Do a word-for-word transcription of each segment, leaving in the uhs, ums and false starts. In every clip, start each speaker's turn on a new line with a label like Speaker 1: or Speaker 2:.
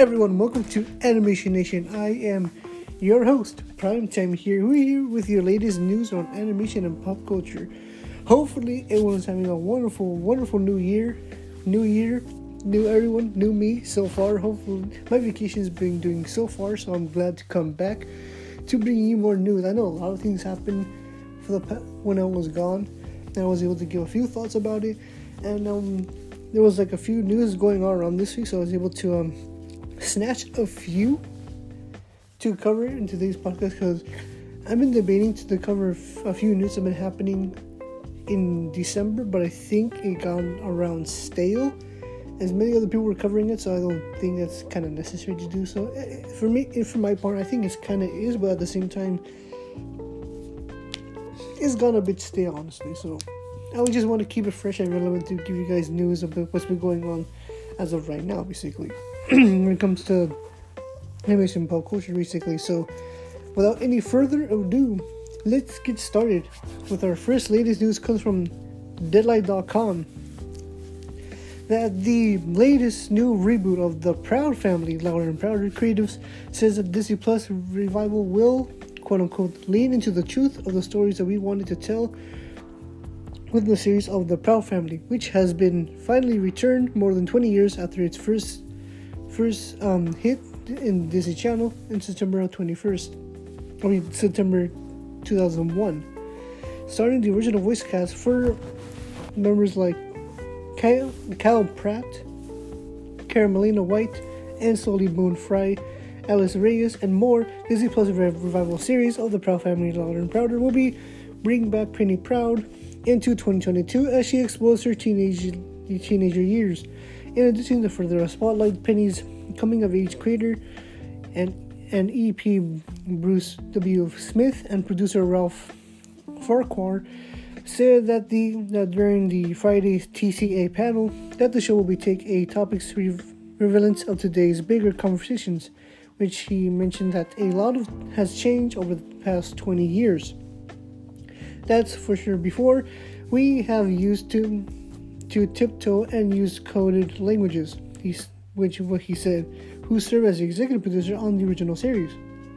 Speaker 1: everyone, welcome to Animation Nation. I am your host, Primetime here. We're here with your latest news on animation and pop culture. Hopefully, everyone is having a wonderful, wonderful new year. New year, new everyone, new me so far. Hopefully, my vacation has been doing so far, so I'm glad to come back to bring you more news. I know a lot of things happened for the when I was gone, and I was able to give a few thoughts about it. And um, there was like a few news going on around this week, so I was able to um. snatch a few to cover in today's podcast because I've been debating to cover a few news that have been happening in December, but I think it got around stale as many other people were covering it, so I don't think that's kind of necessary to do so. For me, for my part, I think it's kind of is, but at the same time, it's gone a bit stale, honestly. So I would just want to keep it fresh and relevant to give you guys news about what's been going on as of right now, basically. When it comes to animation pop culture, basically. So without any further ado, let's get started with our first latest news. Comes from Deadline dot com that the latest new reboot of the Proud Family, Louder and Prouder Creatives, says that Disney Plus revival will, quote unquote, lean into the truth of the stories that we wanted to tell with the series of the Proud Family, which has been finally returned more than twenty years after its first First um, hit in Disney Channel in September twenty-first. I mean September two thousand one. Starring the original voice cast for members like Kyle, Kyle Pratt, Carmelina White, and Solly Moon Fry, Alice Reyes, and more. Disney Plus revival series of the Proud Family, Louder and Prouder, will be bringing back Penny Proud into twenty twenty-two as she explores her teenage teenager years. In addition to further spotlight, Penny's coming-of-age creator and, and E P Bruce W. Smith and producer Ralph Farquhar said that the that during the Friday's T C A panel that the show will be take a topics re- relevant of today's bigger conversations, which he mentioned that a lot of has changed over the past twenty years. That's for sure. Before, we have used to to tiptoe and use coded languages, he's, which what he said, who served as the executive producer on the original series.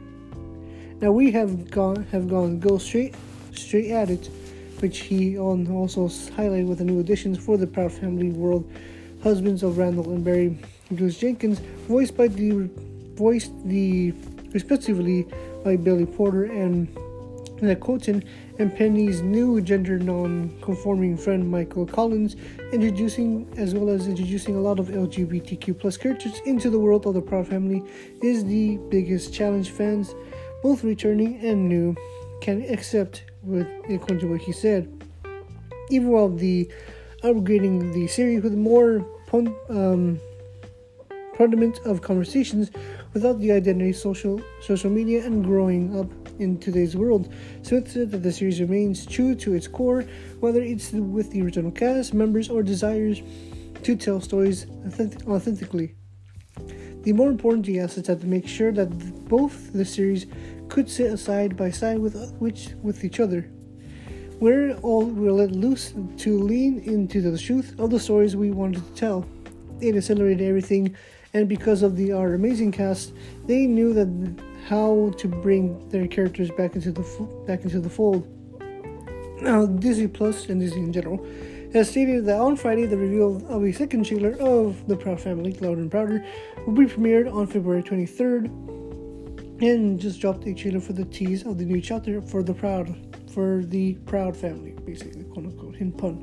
Speaker 1: Now we have gone have gone go straight straight at it, which he on also highlighted with the new additions for the Proud Family world, husbands of Randall and Barry Bruce Jenkins, voiced by the voiced the respectively by Billy Porter and Ned Colton, and Penny's new gender non-conforming friend Michael Collins, introducing as well as introducing a lot of L G B T Q plus characters into the world of the Proud Family is the biggest challenge fans, both returning and new, can accept, with according to what he said. Even while the upgrading the series with more pon- um, parliament of conversations without the identity, social social media, and growing up in today's world. Smith said that the series remains true to its core, whether it's with the original cast members or desires to tell stories authentic- authentically. The more important he asked is that to make sure that both the series could sit side by side with which with each other. We're all we're let loose to lean into the truth of the stories we wanted to tell. It accelerated everything, and because of the our amazing cast, they knew that how to bring their characters back into the back into the fold. Now, Disney Plus and Disney in general has stated that on Friday the reveal of a second trailer of the Proud Family, Louder and Prouder, will be premiered on February twenty-third, and just dropped a trailer for the tease of the new chapter for the Proud for the Proud Family, basically, quote unquote, in pun.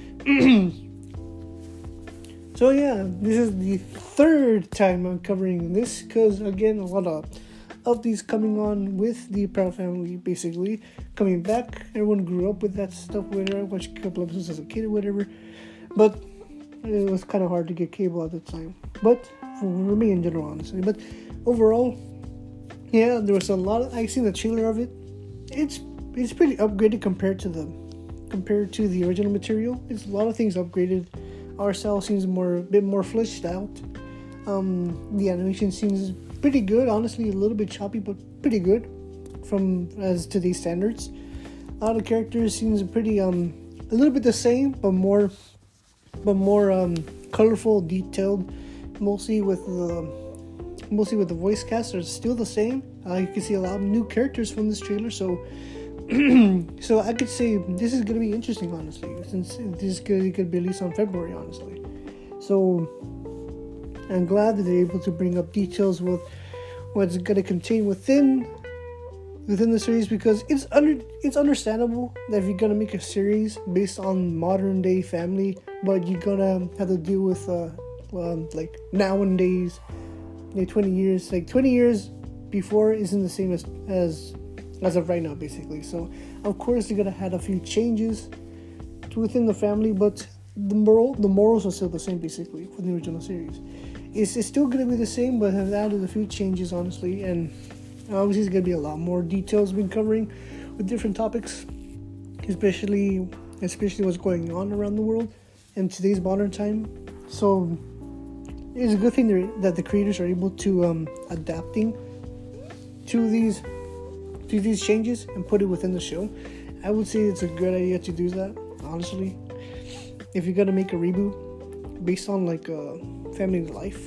Speaker 1: So yeah, this is the third time I'm covering this because again, a lot of of these coming on with the Proud Family, basically coming back. Everyone grew up with that stuff, whatever. I watched a couple episodes as a kid or whatever, but it was kind of hard to get cable at the time. But for me in general, honestly, but overall, yeah, there was a lot of, I seen the trailer of it. It's it's pretty upgraded compared to the compared to the original material. It's a lot of things upgraded. Our style seems more a bit more fleshed out. Um, the animation seems pretty good, honestly, a little bit choppy, but pretty good from as today's standards. A lot of characters seems pretty um a little bit the same, but more but more um colorful, detailed, mostly with the mostly with the voice cast are still the same. Uh, you can see a lot of new characters from this trailer, so so I could say this is gonna be interesting, honestly, since this is gonna, gonna be released on February, honestly. So I'm glad that they're able to bring up details with what's gonna contain within within the series, because it's under it's understandable that if you're gonna make a series based on modern day family, but you're gonna have to deal with uh um, like nowadays, like twenty years, like twenty years before isn't the same as as as of right now, basically. So of course they're gonna have a few changes to within the family, but the moral the morals are still the same, basically, for the original series. It's, it's still gonna be the same, but have added a few changes, honestly, and obviously there's gonna be a lot more details we've been covering with different topics, especially especially what's going on around the world in today's modern time. So it's a good thing that the creators are able to um, adapting to these to these changes and put it within the show. I would say it's a good idea to do that, honestly. If you're gonna make a reboot based on like a family life,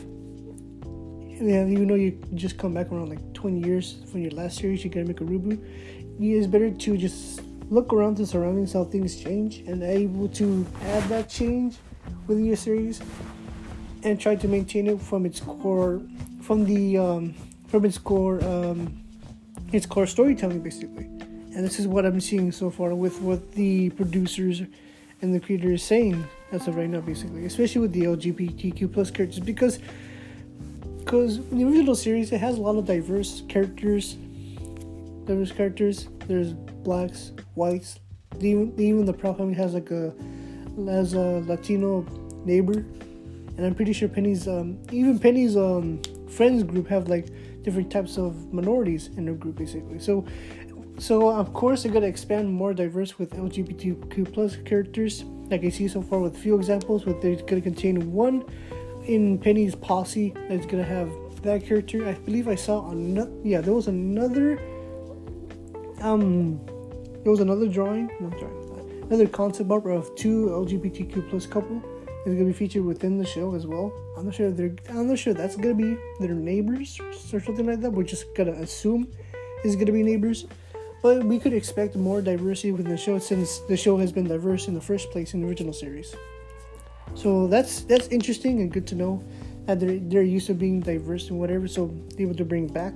Speaker 1: yeah, even though you just come back around like twenty years from your last series, you gotta make a reboot. Yeah, it's better to just look around the surroundings, how things change, and able to add that change within your series, and try to maintain it from its core, from the um, from its core, um, its core storytelling, basically. And this is what I'm seeing so far with what the producers and the creators are saying as of right now, basically, especially with the L G B T Q plus characters, because because the original series, it has a lot of diverse characters, diverse characters. There's blacks, whites. Even even the Proud Family has like a has a Latino neighbor. And I'm pretty sure Penny's, um, even Penny's um, friends group have like different types of minorities in their group, basically. So, so of course they're gonna expand more diverse with L G B T Q plus characters, like I see so far with a few examples. But they're gonna contain one in Penny's posse that's gonna have that character. I believe I saw another. Yeah, there was another. Um, there was another drawing, not drawing, another concept art of two L G B T Q plus couple. Is gonna be featured within the show as well. I'm not sure if they're. I'm not sure that's gonna be their neighbors or something like that. We're just gonna assume it's gonna be neighbors, but we could expect more diversity within the show since the show has been diverse in the first place in the original series. So that's that's interesting and good to know that they're they're used to being diverse and whatever. So able to bring back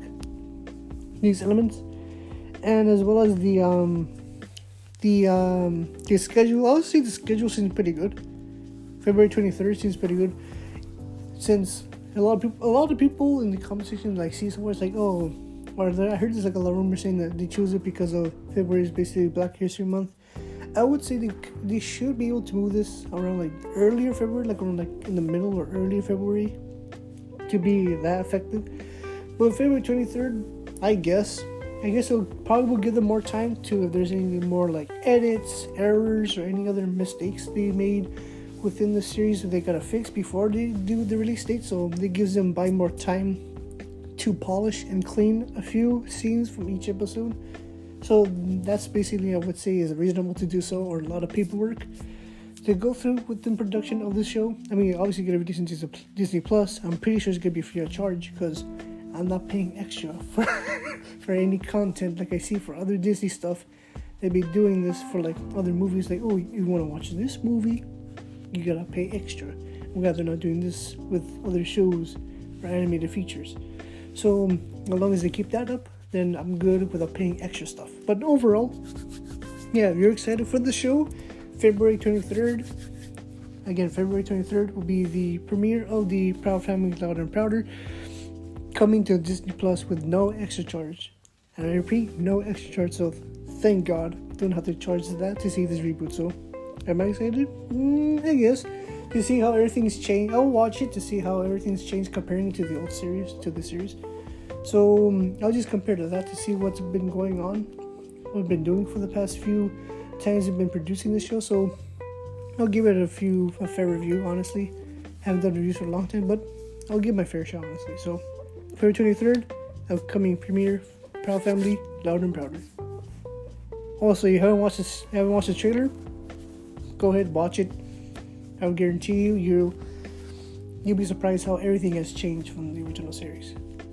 Speaker 1: these elements, and as well as the um the um the schedule. I'll say the schedule seems pretty good. February twenty-third seems pretty good, since a lot of people, a lot of people in the comment section like see somewhere it's like, oh, or I heard there's like a lot of rumors saying that they choose it because of February is basically Black History Month. I would say they they should be able to move this around like earlier February, like around like in the middle or early February, to be that effective. But February twenty-third, I guess, I guess it'll probably will give them more time to, if there's any more like edits, errors, or any other mistakes they made within the series that they gotta fix before they do the release date. So it gives them by more time to polish and clean a few scenes from each episode. So that's basically, I would say, is reasonable to do so, or a lot of paperwork to go through within production of this show. I mean, obviously you're gonna be releasing Disney Plus. I'm pretty sure it's gonna be free of charge because I'm not paying extra for for any content like I see for other Disney stuff. They'd be doing this for like other movies, like, oh, you want to watch this movie, you gotta pay extra. I'm glad they're not doing this with other shows or animated features. So um, as long as they keep that up, then I'm good without paying extra stuff. But overall, yeah, if you're excited for the show, February twenty-third, again, February twenty-third will be the premiere of the Proud Family Louder and Prouder, coming to Disney Plus with no extra charge. And I repeat, no extra charge, so thank God, don't have to charge that to see this reboot. So am I excited? Mm, I guess. To see how everything's changed. I'll watch it to see how everything's changed comparing to the old series, to the series. So um, I'll just compare to that to see what's been going on, what we've been doing for the past few times we've been producing this show. So I'll give it a few, a fair review, honestly. Haven't done reviews for a long time, but I'll give my fair shot, honestly. So February twenty-third, upcoming premiere, Proud Family, Louder and Prouder. Also, you haven't watched this, haven't watched the trailer? Go ahead, watch it. I will guarantee you, you you'll be surprised how everything has changed from the original series.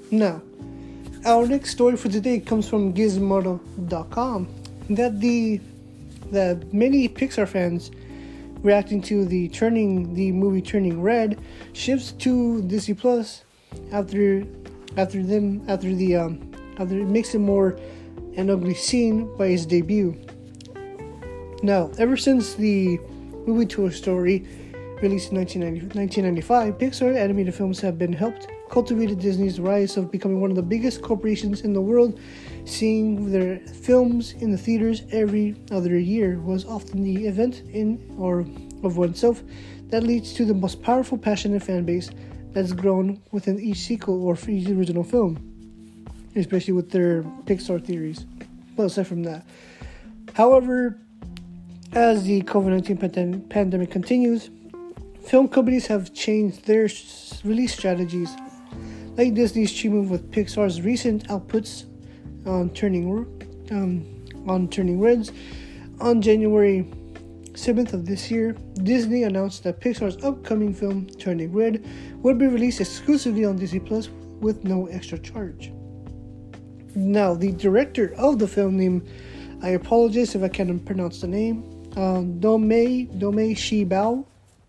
Speaker 1: Now, our next story for today comes from Gizmodo dot com that the that many Pixar fans reacting to the turning the movie Turning Red shifts to Disney Plus after after them after the um after it makes it more an ugly scene by its debut. Now, ever since the movie Toy Story released in nineteen ninety-five, Pixar animated films have been helped cultivate Disney's rise of becoming one of the biggest corporations in the world. Seeing their films in the theaters every other year was often the event in or of oneself that leads to the most powerful, passionate fan base that's grown within each sequel or for each original film, especially with their Pixar theories. But aside from that, however, as the covid nineteen pandem- pandemic continues, film companies have changed their s- release strategies, like Disney's streaming with Pixar's recent outputs on Turning um, on Turning Reds. On January seventh of this year, Disney announced that Pixar's upcoming film Turning Red would be released exclusively on Disney Plus with no extra charge. Now, the director of the film, named, I apologize if I can't pronounce the name, uh, Domei Domei Shi Bao.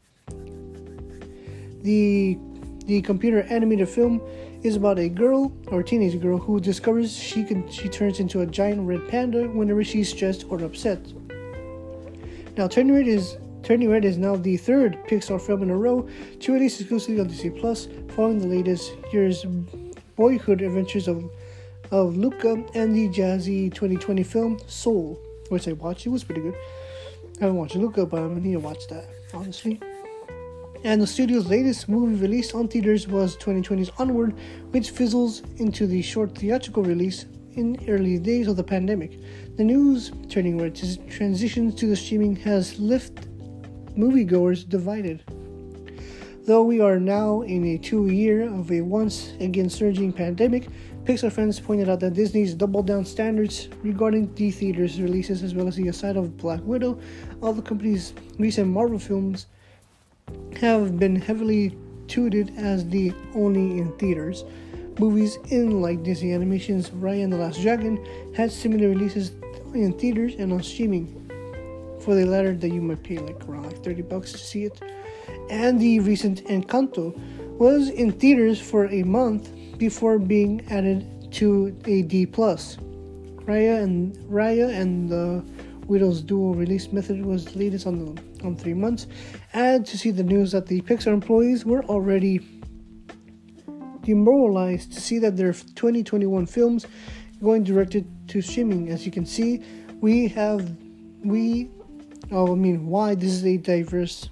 Speaker 1: The the computer animated film is about a girl or teenage girl who discovers she can she turns into a giant red panda whenever she's stressed or upset. Now, Turning Red is Turning Red is now the third Pixar film in a row to release exclusively on Disney Plus, following the latest year's boyhood adventures of of Luca and the jazzy twenty twenty film Soul, which I watched. It was pretty good. I haven't watched Luca, but I need to watch that, honestly. And the studio's latest movie released on theaters was twenty twenty's Onward, which fizzles into the short theatrical release in early days of the pandemic. The news Turning Red transitions to the streaming has left moviegoers divided. Though we are now in a two-year of a once-again surging pandemic, Pixar fans pointed out that Disney's double-down standards regarding the theater's releases, as well as the aside of Black Widow, all the company's recent Marvel films have been heavily touted as the only in theaters. Movies in like Disney Animation's Raya and the Last Dragon had similar releases in theaters and on streaming. For the latter, that you might pay like around like thirty bucks to see it. And the recent Encanto was in theaters for a month before being added to a D plus. Raya and Raya and the Widow's dual release method was latest on the on three months. And to see the news that the Pixar employees were already demoralized to see that their twenty twenty-one films going directed to streaming. As you can see, we have we oh I mean why this is a diverse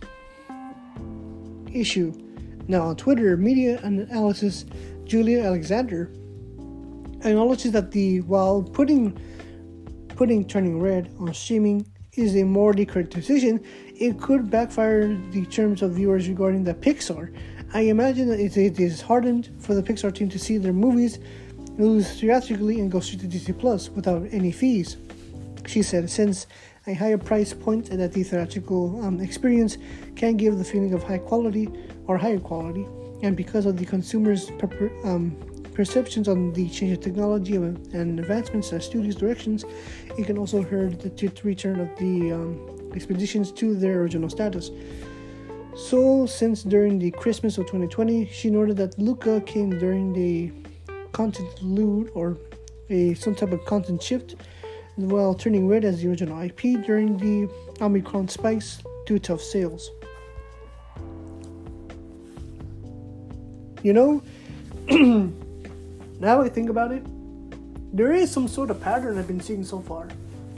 Speaker 1: issue. Now, on Twitter, media analysis Julia Alexander acknowledges that the while putting putting Turning Red on streaming is a morally correct decision, it could backfire the terms of viewers regarding the Pixar. I imagine that it is hardened for the Pixar team to see their movies lose theatrically and go straight to Disney Plus without any fees. She said, since a higher price point and that the theatrical um, experience can give the feeling of high quality or higher quality, and because of the consumer's per- um, perceptions on the change of technology and advancements at studios' directions, it can also hurt the t- return of the um, expeditions to their original status. So, since during the Christmas of twenty twenty, she noted that Luca came during the content load or a some type of content shift, while Turning Red as the original I P during the Omicron spikes due to tough sales. You know, now I think about it, there is some sort of pattern I've been seeing so far.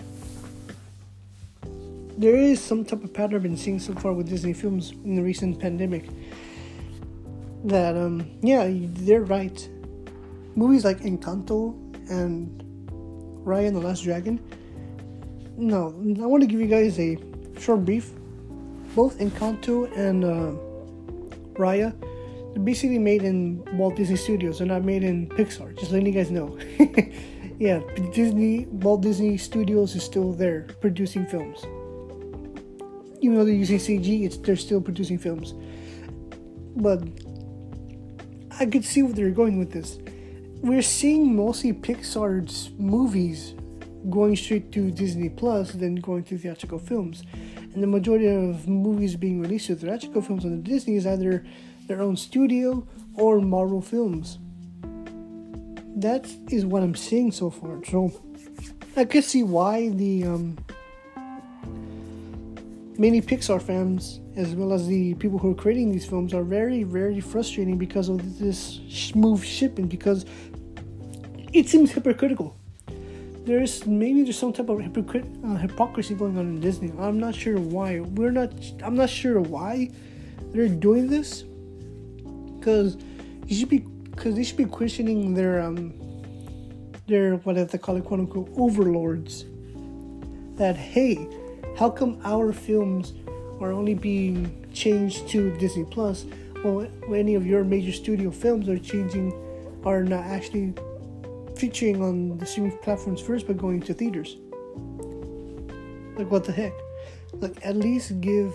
Speaker 1: There is some type of pattern I've been seeing so far with Disney films in the recent pandemic. That, um, yeah, they're right. Movies like Encanto and Raya and the Last Dragon. No, I want to give you guys a short brief. Both Encanto and uh, Raya, they're basically made in Walt Disney Studios. They're not made in Pixar. Just letting you guys know. Yeah, Disney, Walt Disney Studios is still there producing films. Even though they're using C G, it's they're still producing films. But I could see where they're going with this. we're seeing mostly Pixar's movies going straight to Disney Plus than going to theatrical films. And the majority of movies being released to theatrical films on Disney is either their own studio or Marvel films. That is what I'm seeing so far. So I could see why the um, many Pixar fans, as well as the people who are creating these films, are very, very frustrating because of this smooth shipping, because it seems hypocritical. There's maybe there's some type of hypocrit- uh, hypocrisy going on in Disney. I'm not sure why. We're not. I'm not sure why they're doing this. Because you should be. Because they should be questioning their um. Their what they call it, quote unquote, overlords. That hey, how come our films are only being changed to Disney Plus, while any of your major studio films are changing, are not actually featuring on the streaming platforms first, but going to theaters? Like, what the heck? Like, at least give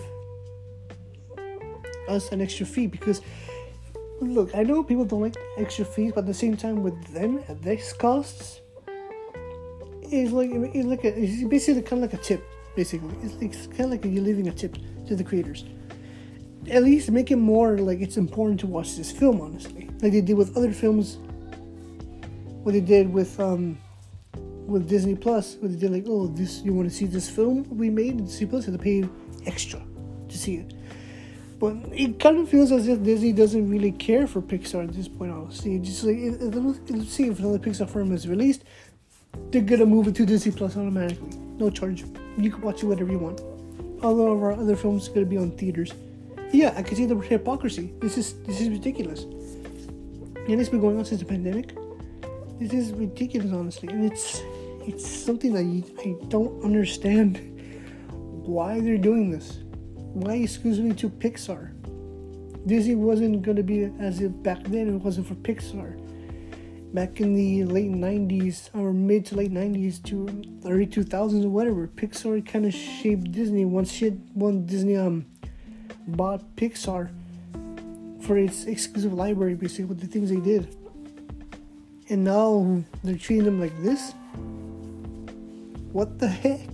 Speaker 1: us an extra fee, because look, I know people don't like extra fees, but at the same time, with them at these costs, it's like it's like a, it's basically kind of like a tip. Basically, it's, like, it's kind of like you're leaving a tip to the creators. At least make it more like it's important to watch this film, honestly, like they did with other films. What they did with um with Disney Plus, what they did like, oh, this you want to see this film we made in Disney Plus, you have to pay extra to see it. But it kind of feels as if Disney doesn't really care for Pixar at this point, honestly. Just like, it, it, let's see if another Pixar film is released, they're gonna move it to Disney Plus automatically, no charge. You can watch it whatever you want. All of our other films are gonna be on theaters. Yeah, I can see the hypocrisy. This is this is ridiculous, and it's been going on since the pandemic. This is ridiculous, honestly, and it's it's something that you, I don't understand why they're doing this. Why exclusively to Pixar? Disney wasn't going to be as if back then it wasn't for Pixar. Back in the late nineties, or mid to late nineties to early two thousands or whatever, Pixar kind of shaped Disney. Once shit, when Disney um bought Pixar for its exclusive library, basically, with the things they did. And now they're treating them like this? What the heck?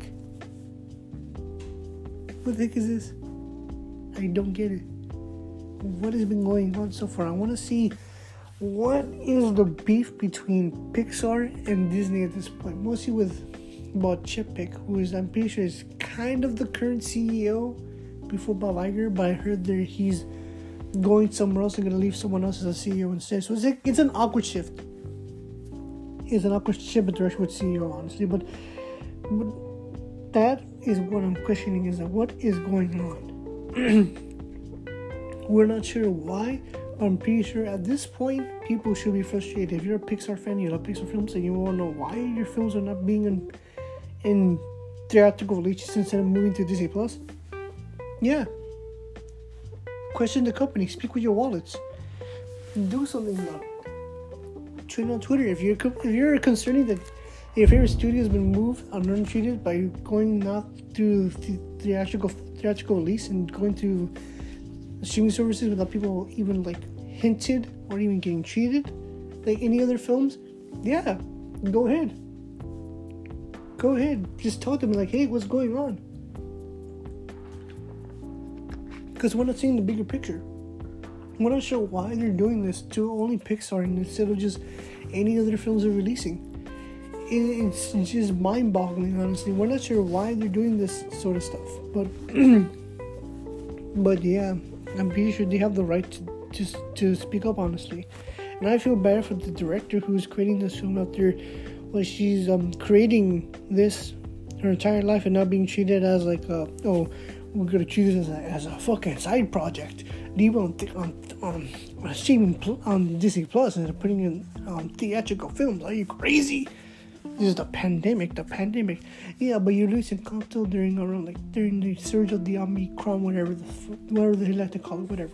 Speaker 1: What the heck is this? I don't get it. What has been going on so far? I want to see what is the beef between Pixar and Disney at this point. Mostly with Bob Chapek, who is, I'm pretty sure, is kind of the current C E O before Bob Iger, but I heard that he's going somewhere else and going to leave someone else as a C E O instead. So it's like, it's an awkward shift. It's an awkward shift in direction with C E O, honestly. But, but that is what I'm questioning, is that what is going on? We're not sure why, but I'm pretty sure at this point people should be frustrated. If you're a Pixar fan, you love Pixar films, and you want to know why your films are not being in, in theatrical releases instead of moving to Disney Plus, yeah, question the company, speak with your wallets, do something about it. Tweet on Twitter if you're if you're concerning that your favorite studio has been moved and untreated by going not through the theatrical theatrical release and going to streaming services without people even like hinted or even getting treated like any other films. Yeah, go ahead. Go ahead. Just tell them like, hey, what's going on? Because we're not seeing the bigger picture. We're not sure why they're doing this to only Pixar instead of just any other films they're releasing. It's just mind-boggling, honestly. We're not sure why they're doing this sort of stuff, but but yeah, I'm pretty sure they have the right to just to speak up, honestly. And I feel bad for the director who's creating this film after, well, she's um creating this her entire life and not being treated as like a, oh, we're gonna treat this as a, as a fucking side project. Leave on th- on on on streaming pl- on Disney Plus and putting in um, theatrical films. Are you crazy? This is the pandemic, the pandemic. Yeah, but you're losing content during around like during the surge of the Omicron, whatever the whatever they like to call it, whatever.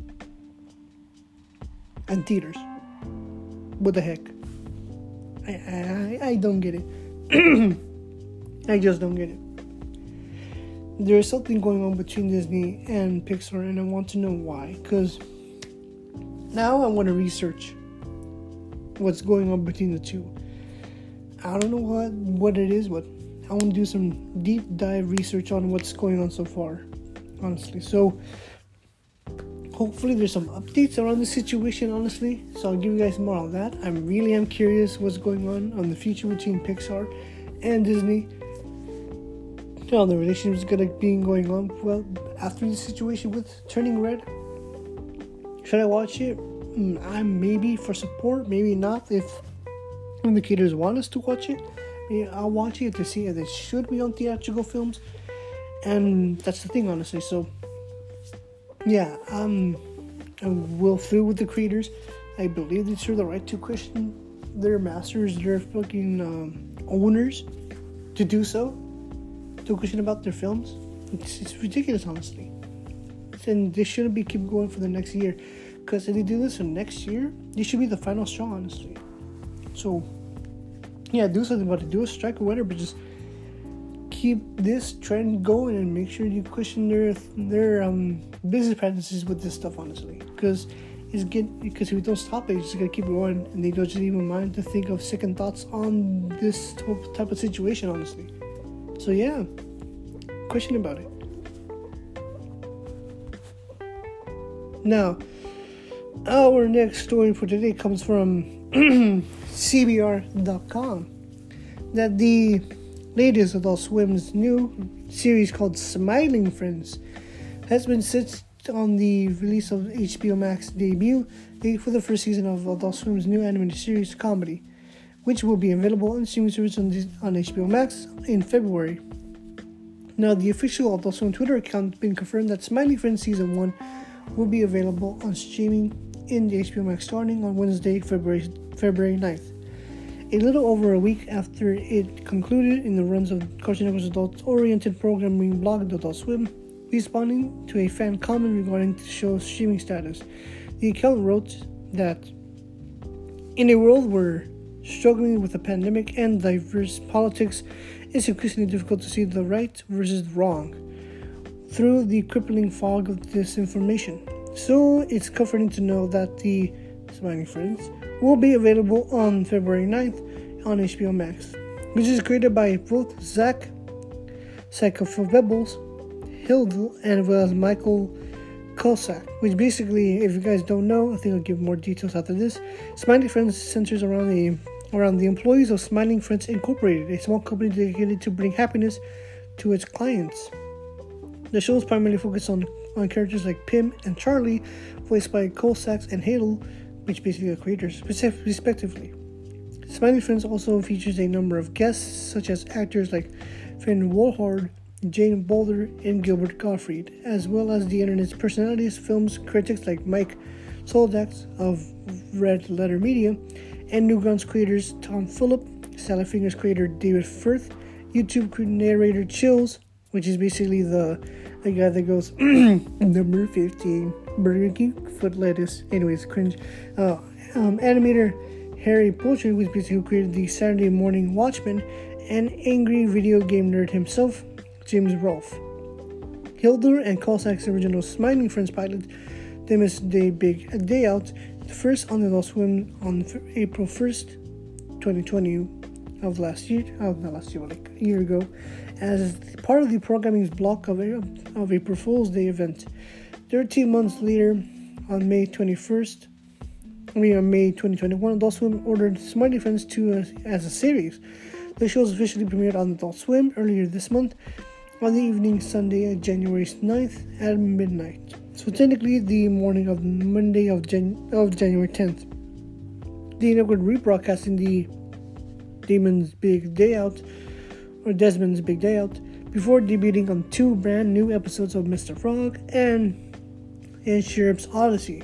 Speaker 1: And theaters. What the heck? I I, I don't get it. I just don't get it. There's something going on between Disney and Pixar, and I want to know why. Because now I want to research what's going on between the two. I don't know what, what it is, but I want to do some deep dive research on what's going on so far, honestly. So, hopefully there's some updates around the situation, honestly. So I'll give you guys more on that. I really am curious what's going on on the future between Pixar and Disney. How the relationship is gonna be going on. Well, after the situation with Turning Red, should I watch it? Mm, I maybe for support, maybe not. If the creators want us to watch it, maybe I'll watch it to see if it should be on theatrical films. And that's the thing, honestly. So. Yeah, um, I will feel with the creators. I believe it's the right to question their masters, their fucking um, owners, to do so, to question about their films. It's, it's ridiculous, honestly. And they shouldn't be keep going for the next year, because if they do this for next year, this should be the final straw, honestly. So, yeah, do something about it. Do a strike or whatever, but just keep this trend going and make sure you question their their um business practices with this stuff, honestly, because it's get because if we don't stop it, it's just gonna keep going, and they don't just even mind to think of second thoughts on this type of situation, honestly. So yeah, question about it. Now, our next story for today comes from C B R dot com, that the latest Adult Swim's new series called Smiling Friends has been set on the release of H B O Max debut date for the first season of Adult Swim's new animated series Comedy, which will be available on streaming service on, on H B O Max in February. Now, the official Adult Swim Twitter account has been confirmed that Smiling Friends Season one will be available on streaming in the H B O Max starting on Wednesday, February February ninth. A little over a week after it concluded in the runs of Cartoon Network's adult-oriented programming blog, Adult Swim, responding to a fan comment regarding the show's streaming status. The account wrote that, in a world where struggling with the pandemic and diverse politics, it's increasingly difficult to see the right versus wrong through the crippling fog of disinformation. So it's comforting to know that the Smiling Friends will be available on February ninth on H B O Max, which is created by both Zach Sakofobebbles, Hildel, and as well as Michael Kolsak, which basically, if you guys don't know, I think I'll give more details after this. Smiling Friends centers around the around the employees of Smiling Friends Incorporated, a small company dedicated to bring happiness to its clients. The show is primarily focused on, on characters like Pim and Charlie, voiced by Kolsak and Hildel, which basically are creators, respectively. Smiling Friends also features a number of guests, such as actors like Finn Wolfhard, Jane Boulder, and Gilbert Gottfried, as well as the internet's personalities, films critics like Mike Soldax of Red Letter Media, and Newgrounds creators Tom Phillip, Sallyfingers creator David Firth, YouTube narrator Chills, which is basically the, the guy that goes, number fifteen, Burger King, foot lettuce, anyways, cringe. Uh, um, animator Harry Poultry, which basically created the Saturday Morning Watchmen, and angry video game nerd himself, James Rolfe. Hilder and Kolsak's original Smiling Friends pilot, Demis Day Big Day Out, the first on Adult Swim on April first, twenty twenty of last year, oh, not last year, but like a year ago, as part of the programming's block of a, of April Fool's Day event. thirteen months later, on May twenty-first, I mean on May twenty twenty-one, Adult Swim ordered Smiling Friends two as, as a series. The show was officially premiered on Adult Swim earlier this month, on the evening Sunday, January ninth at midnight. So technically the morning of Monday of, Jan- of January tenth. The network rebroadcasting the Damon's Big Day Out, or Desmond's Big Day Out, before debuting on two brand new episodes of Mister Frog and and Sheriff's Odyssey.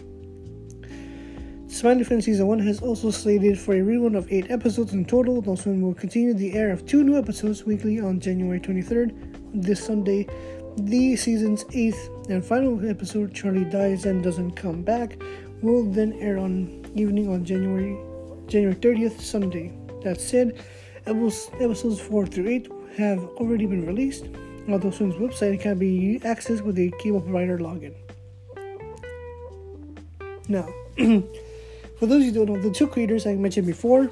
Speaker 1: Smiling Friends Season one has also slated for a rerun of eight episodes in total. Adult Swim will continue the air of two new episodes weekly on January twenty-third. This Sunday, the season's eighth and final episode, Charlie Dies and Doesn't Come Back, will then air on evening on January January thirtieth, Sunday. That said, episodes four through eight have already been released. Adult Swim's website can be accessed with a cable provider login. Now, for for those who don't know, the two creators I mentioned before,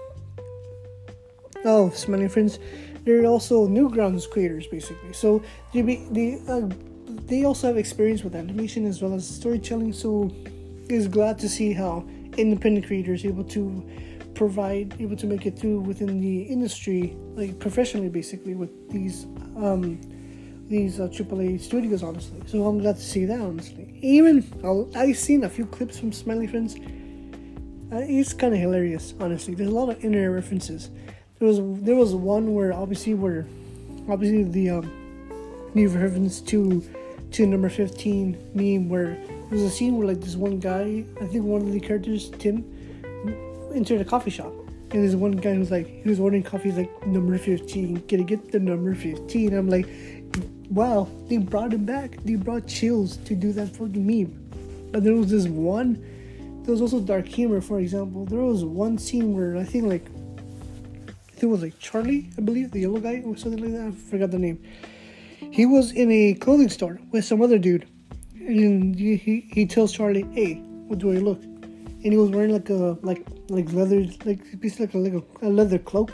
Speaker 1: oh, Smiling Friends, they're also Newgrounds creators, basically. So they be, they uh, they also have experience with animation as well as storytelling. So it's glad to see how independent creators are able to provide, able to make it through within the industry, like professionally, basically, with these um, these uh, triple A studios, honestly. So I'm glad to see that, honestly. Even I'll, I've seen a few clips from Smiley Friends. Uh, it's kind of hilarious, honestly. There's a lot of internet references. There was there was one where obviously where obviously the um, new reference to to number fifteen meme, where there was a scene where like this one guy, I think one of the characters, Tim, entered a coffee shop, and there's one guy who's like, he was ordering coffee, he's like, number fifteen, can I get the number fifteen? I'm like, wow, they brought him back. They brought Chills to do that fucking meme. But there was this one, there was also dark humor, for example. There was one scene where I think like, I think it was like Charlie, I believe, the yellow guy or something like that. I forgot the name. He was in a clothing store with some other dude, and he he, he tells Charlie, "Hey, what do I look?" And he was wearing like a like like leather, like basically like a, like a, a leather cloak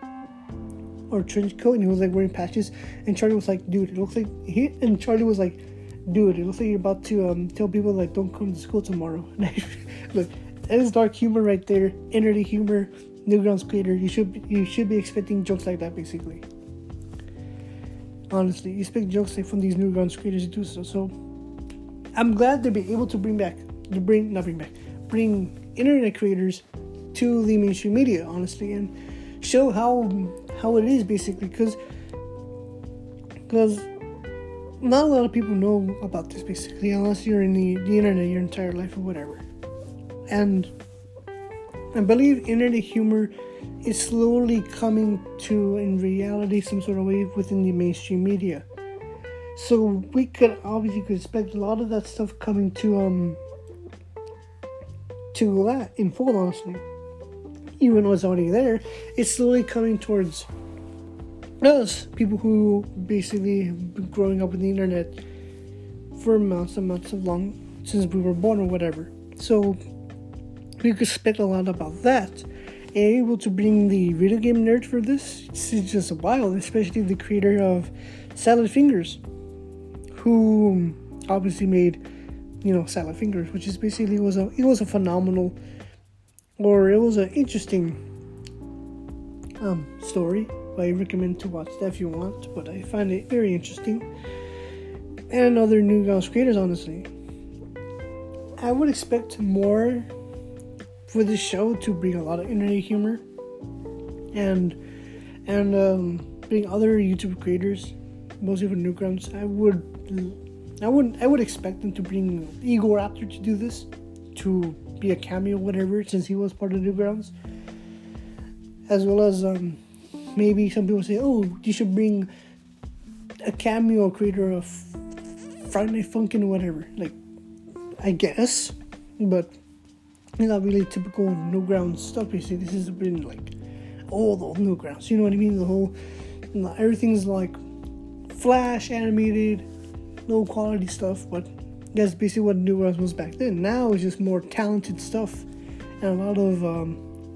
Speaker 1: or trench coat, and he was like wearing patches. And Charlie was like, "Dude, it looks like he." And Charlie was like, "Dude, it looks like you're about to um tell people like don't come to school tomorrow." And I, look, that is dark humor right there, internet humor. Newgrounds creator, you should you should be expecting jokes like that, basically. Honestly, you expect jokes like from these Newgrounds creators to do so. So I'm glad to be able to bring back, to bring not bring back, bring internet creators to the mainstream media, honestly, and show how how it is, basically, because because not a lot of people know about this, basically, unless you're in the, the internet your entire life or whatever. And I believe internet humor is slowly coming to, in reality, some sort of way within the mainstream media. So we could obviously could expect a lot of that stuff coming to um to that in full, honestly. Even though it's already there, it's slowly coming towards us, people who basically have been growing up with the internet for months and months of long since we were born or whatever. So we could expect a lot about that. And able to bring the video game nerd for this, it's just wild, especially the creator of Salad Fingers, who obviously made, you know, Salad Fingers, which is basically was a it was a phenomenal, or it was an interesting um story. I recommend to watch that if you want, but I find it very interesting. And other Newgrounds creators, honestly, I would expect more for this show to bring a lot of internet humor and and um, bring other YouTube creators, mostly for Newgrounds. I would I would I would expect them to bring Igor Raptor to do this, to be a cameo, whatever, since he was part of Newgrounds, as well as um, maybe some people say, oh, you should bring a cameo creator of Friday Night Funkin' or whatever. Like, I guess, but it's not really typical Newgrounds stuff. You see, this has been like old, old Newgrounds. You know what I mean? The whole, you know, everything's like flash animated, low quality stuff, but that's basically what Newgrounds was back then. Now it's just more talented stuff and a lot of um,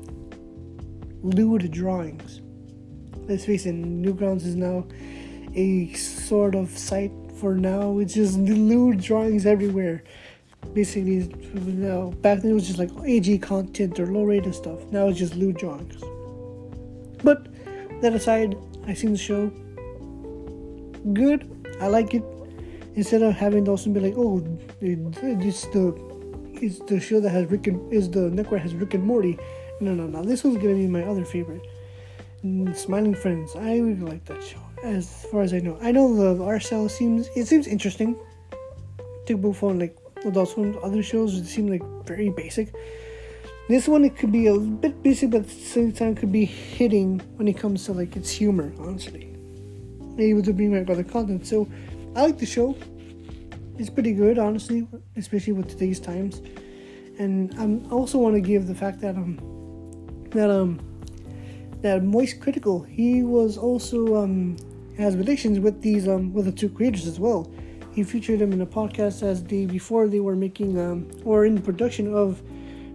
Speaker 1: lewd drawings. Let's face it, Newgrounds is now a sort of site for now. It's just lewd drawings everywhere. Basically, you know, back then it was just like A G content or low-rated stuff. Now it's just lewd drawings. But that aside, I've seen the show. Good. I like it. Instead of having those and be like, oh, it's the it's the show that has Rick and is the network has Rick and Morty. No, no, no. This one's gonna be my other favorite. Smiling Friends. I really like that show. As far as I know, I know the art style seems it seems interesting. Typical for like adult swim, other shows it seem like very basic. This one, it could be a bit basic, but at the same time could be hitting when it comes to like its humor, honestly. Able to bring back other content. So I like the show. It's pretty good, honestly, especially with today's times. And um, I also want to give the fact that um that um that Moist Critical, he was also um has relations with these um with the two creators as well. He featured them in a podcast as they before they were making um or in production of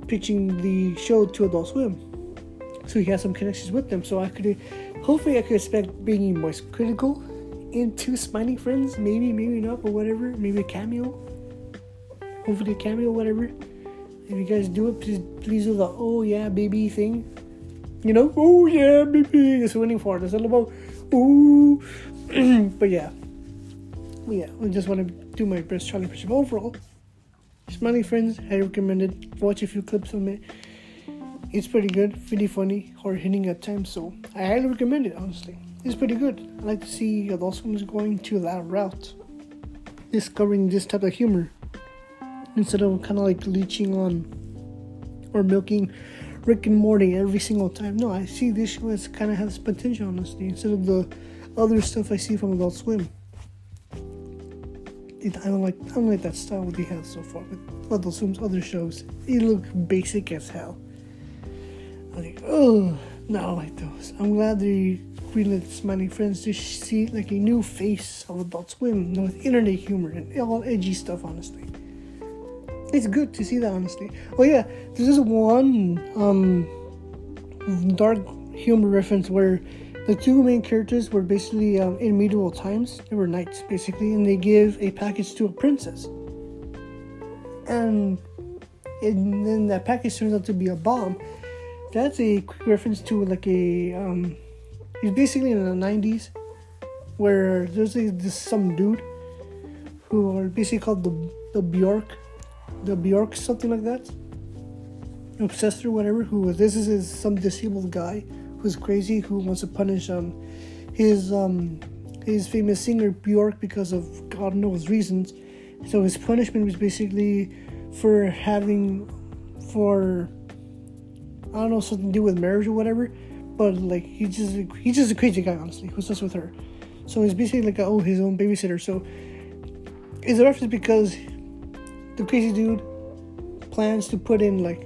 Speaker 1: pitching the show to Adult Swim. So he has some connections with them. So I could, hopefully I could expect bringing Moist Critical into Smiling Friends. Maybe, maybe not, but whatever. Maybe a cameo. Hopefully a cameo, whatever. If you guys do it, please, please do the oh yeah baby thing. You know, oh yeah baby. That's what I'm waiting for. That's all about ooh. But yeah, yeah. I just want to do my best Charlie impression. Overall, Smiling Friends, I recommend it. Watch a few clips of it. It's pretty good, pretty funny, hard hitting at times. So I highly recommend it. Honestly, it's pretty good. I like to see Adult Swim is going to that route, discovering this type of humor, instead of kind of like leeching on or milking Rick and Morty every single time. No, I see this show as kind of has potential, honestly, instead of the other stuff I see from Adult Swim. It, I don't like I don't like that style what they have so far with Adult Swim's other shows. They look basic as hell. I'm like, oh, not like those. I'm glad they greenlit Smiling Friends to see like a new face of Adult Swim, you know, with internet humor and all edgy stuff, honestly. It's good to see that, honestly. Oh yeah, there's this one um, dark humor reference where the two main characters were basically um, in medieval times. They were knights, basically, and they give a package to a princess. And, and then that package turns out to be a bomb. That's a quick reference to like a... Um, it's basically in the nineties, where there's a, this some dude who are basically called the, the Bjork. The Bjork, something like that. Obsessed or whatever. Who was this is, is some disabled guy who's crazy, who wants to punish um his um his famous singer Bjork because of God knows reasons. So his punishment was basically for having for I don't know something to do with marriage or whatever. But like he's just he's just a crazy guy, honestly, who's just with her. So he's basically like a, oh his own babysitter. So it's a reference because the crazy dude plans to put in like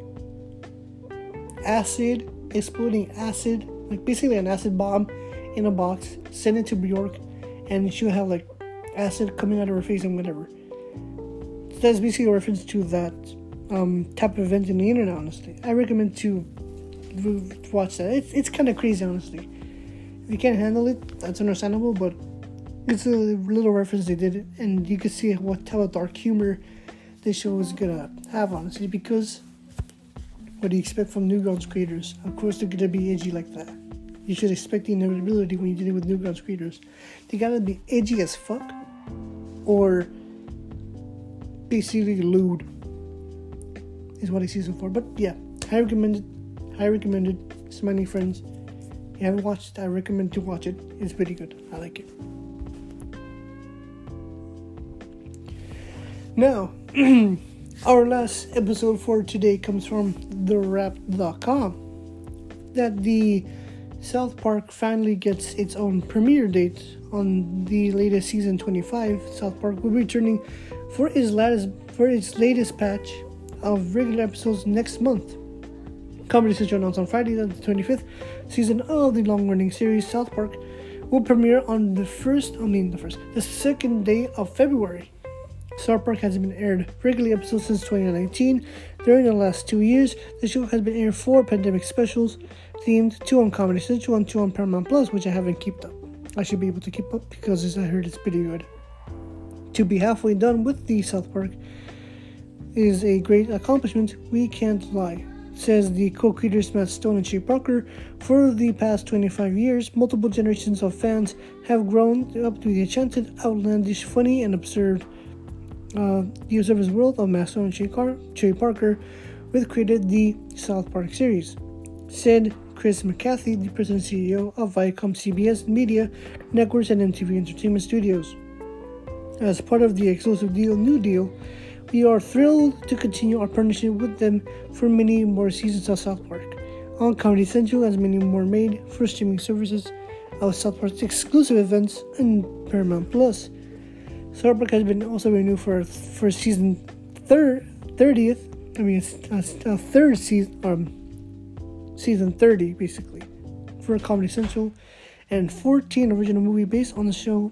Speaker 1: acid, exploding acid, like basically an acid bomb in a box, send it to Bjork, and she'll have like acid coming out of her face and whatever. So that's basically a reference to that um, type of event in the internet, honestly. I recommend to watch that. It's, it's kind of crazy, honestly. If you can't handle it, that's understandable, but it's a little reference they did, and you can see what type of dark humor this show is gonna have, honestly, because what do you expect from Newgrounds creators? Of course they're gonna be edgy like that. You should expect the inevitability when you deal with Newgrounds creators. They gotta be edgy as fuck, or basically lewd, is what I see so far. But yeah, I recommend it. I recommend it. Smiling Friends. If you haven't watched it, I recommend to watch it. It's pretty good. I like it. Now, our last episode for today comes from the wrap dot com. That the South Park finally gets its own premiere date on the latest season twenty-five. South Park will be returning for its latest for its latest batch of regular episodes next month. Comedy Central announced on Friday that the twenty-fifth season of the long-running series South Park will premiere on the first, I mean the first, the second day of February. South Park has been aired regular episodes since twenty nineteen. During the last two years, the show has been aired four pandemic specials themed, two on Comedy Central and two on Paramount Plus, which I haven't kept up. I should be able to keep up because I heard it's pretty good. To be halfway done with the South Park is a great accomplishment, we can't lie, says the co-creators Matt Stone and Trey Parker. For the past twenty-five years, multiple generations of fans have grown up to the enchanted, outlandish, funny, and absurd Uh, the Observer's World of Matt Stone and Trey, Car- Trey Parker, with created the South Park series, said Chris McCarthy, the president and C E O of Viacom C B S Media Networks and M T V Entertainment Studios. As part of the exclusive deal, New Deal, we are thrilled to continue our partnership with them for many more seasons of South Park. On Comedy Central, as many more made for streaming services of South Park's exclusive events and Paramount Plus. South Park has been also renewed for for season third, thirtieth. I mean, it's a, a third season, um, season thirty basically, for Comedy Central, and fourteen original movie based on the show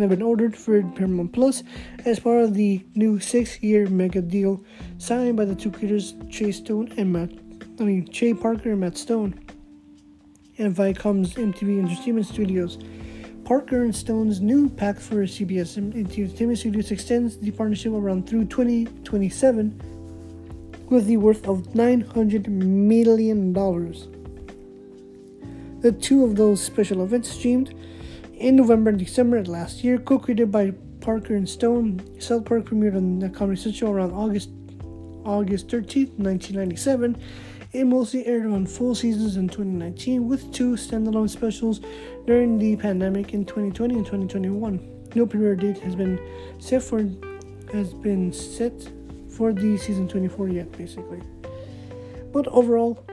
Speaker 1: have been ordered for Paramount Plus as part of the new six-year mega deal signed by the two creators, Jay Stone and Matt, I mean Jay Parker and Matt Stone, and Viacom's M T V Entertainment Studios. Parker and Stone's new pact for C B S Entertainment Studios extends the partnership around through twenty twenty-seven with the worth of nine hundred million dollars. The two of those special events streamed in November and December last year, co-created by Parker and Stone. South Park premiered on the Comedy Central around August August thirteenth, nineteen ninety-seven. It mostly aired on full seasons in twenty nineteen, with two standalone specials during the pandemic in twenty twenty and twenty twenty-one. No premiere date has been set for has been set for the season twenty-four yet, basically. But overall,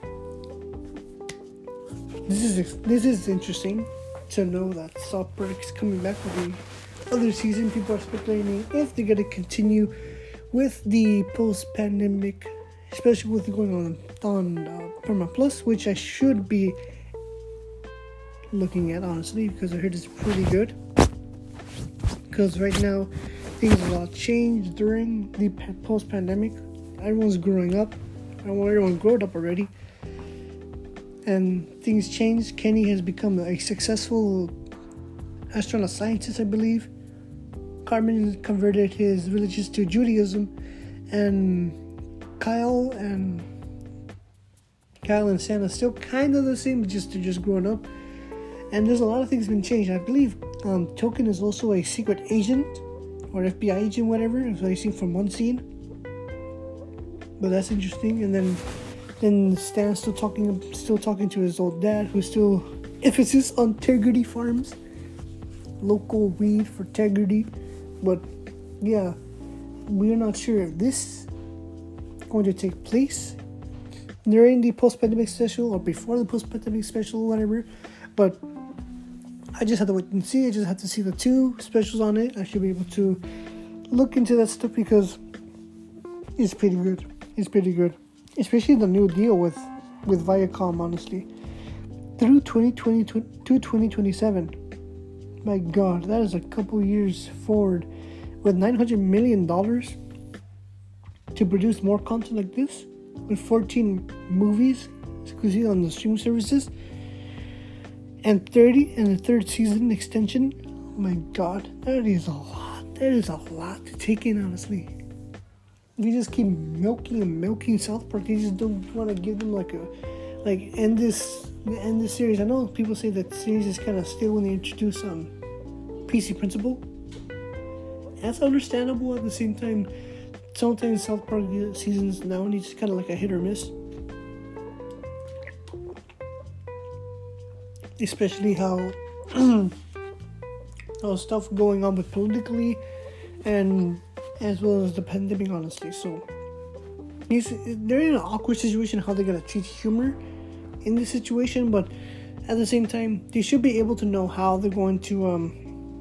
Speaker 1: this is this is interesting to know that South Park is coming back with the other season. People are speculating if they're gonna continue with the post-pandemic, especially with going on on uh, Paramount Plus, which I should be looking at, honestly, because I heard it's pretty good. Because right now things a lot changed during the post-pandemic. Everyone's growing up. Everyone grown up already, and things changed. Kenny has become a successful astronaut scientist, I believe. Cartman converted his religion to Judaism, and Kyle and Kyle and Sam are still kind of the same, just they're just growing up. And there's a lot of things been changed. I believe um, Token is also a secret agent or F B I agent, whatever. That's what I seen from one scene. But that's interesting. And then, then Stan's still talking, still talking to his old dad, who's still emphasis on Tegrity Farms, local weed for Tegrity. But yeah, we're not sure if this is going to take place during the post-pandemic special or before the post-pandemic special, whatever. But I just have to wait and see. I just have to see the two specials on it. I should be able to look into that stuff because it's pretty good. It's pretty good, especially the new deal with with Viacom. Honestly, through twenty twenty to twenty twenty-seven. My God, that is a couple years forward. With nine hundred million dollars to produce more content like this, with fourteen movies exclusively on the streaming services, and thirty and a third season extension. Oh my God, that is a lot. That is a lot to take in, honestly. They just keep milking and milking South Park. They just don't want to give them like a, like end this, end this series. I know people say that the series is kind of still when they introduce um, P C Principle. That's understandable. At the same time, sometimes South Park seasons now need just kind of like a hit or miss. Especially how how stuff going on with politically and as well as the pandemic, honestly. So they're in an awkward situation how they're gonna treat humor in this situation, but at the same time they should be able to know how they're going to um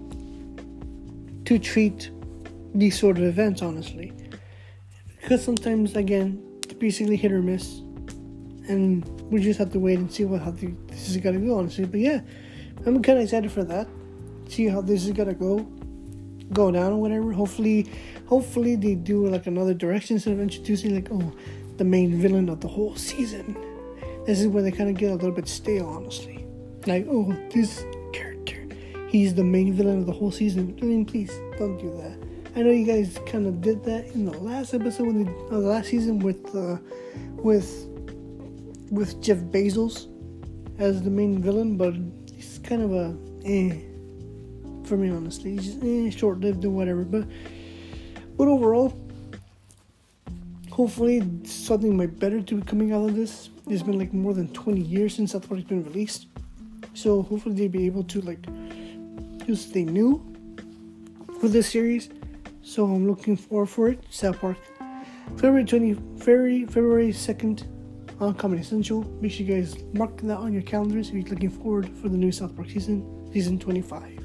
Speaker 1: to treat these sort of events, honestly, because sometimes again it's basically hit or miss, and we just have to wait and see what how the, this is gonna go, honestly. But yeah, I'm kind of excited for that. See how this is gonna go, go down or whatever. Hopefully, hopefully they do like another direction instead of introducing like oh the main villain of the whole season. This is where they kind of get a little bit stale, honestly. Like oh this character, he's the main villain of the whole season. I mean, please don't do that. I know you guys kind of did that in the last episode, when they, uh, the last season with uh, with with Jeff Bezos as the main villain, but it's kind of a eh for me, honestly. It's just eh, short-lived or whatever. But but overall, hopefully something might better to be coming out of this. It's been like more than twenty years since South Park has been released, so hopefully they'll be able to like just stay new for this series. So I'm looking forward for it. South Park, February twentieth, February February second on Comedy Central. Make sure you guys mark that on your calendars if you're looking forward for the new South Park season, season twenty-five.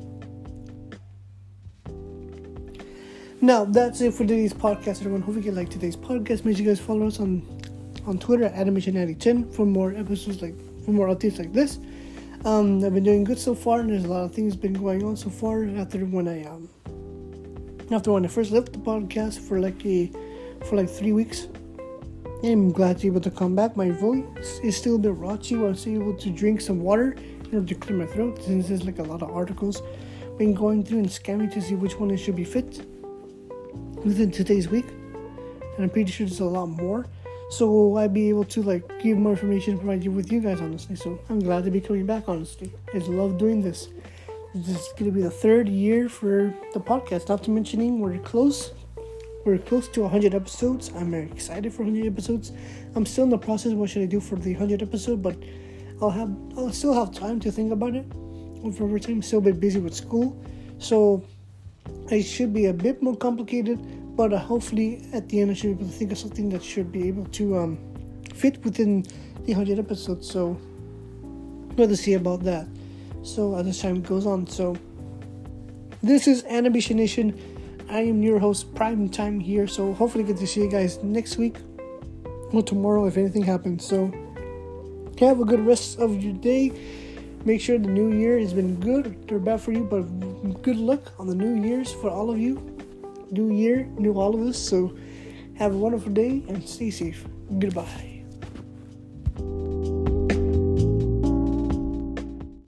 Speaker 1: Now that's it for today's podcast, everyone. Hope you liked today's podcast. Make sure you guys follow us on on Twitter at Animation ninety ten for more episodes like for more updates like this. Um, I've been doing good so far, and there's a lot of things been going on so far. After when I um, after when I first left the podcast for like a for like three weeks, I'm glad to be able to come back. My voice is still a bit raunchy. I was able to drink some water in order to clear my throat, since there's like a lot of articles been going through and scanning to see which one should be fit within today's week, and I'm pretty sure there's a lot more. So I'll be able to like give more information, provide you with you guys, honestly. So I'm glad to be coming back, honestly. I just love doing this. This is gonna be the third year for the podcast. Not to mentioning we're close. We're close to one hundred episodes. I'm very excited for one hundred episodes. I'm still in the process. What should I do for the one hundred episode? But I'll have I'll still have time to think about it. For over time, I'm still a bit busy with school, so it should be a bit more complicated. But uh, hopefully, at the end, I should be able to think of something that should be able to um, fit within the one hundred episodes. So we'll have to see about that. So as time goes on, so this is Animation Nation. I am your host, Prime Time here. So hopefully, get to see you guys next week or tomorrow if anything happens. So have a good rest of your day. Make sure the new year has been good or bad for you, but good luck on the new year's for all of you. New year, new all of us. So have a wonderful day and stay safe. Goodbye.